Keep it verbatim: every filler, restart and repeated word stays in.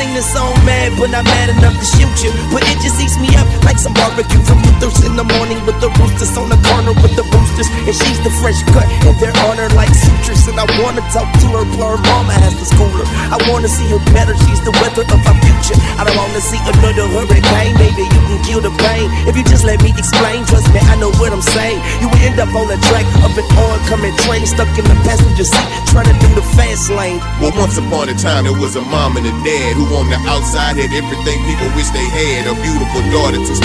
sing this song mad, but not mad enough to shoot you. But it just eats me up like some barbecue from Luther's in the morning with the roosters on the corner with the boosters. And she's the fresh cut, and they're on her like sutures. And I wanna talk to her, but her mama has to school her. I wanna see her better, she's the weather of our future. I don't wanna see another hurricane, maybe you can kill the pain. If you just let me explain, trust me, I know what I'm saying. You will end up on the track of an oncoming train, stuck in the passenger seat, trying to do the fast lane. Well, once upon a time, there was a mom and a dad who on the outside had everything people wish they had. A beautiful daughter, two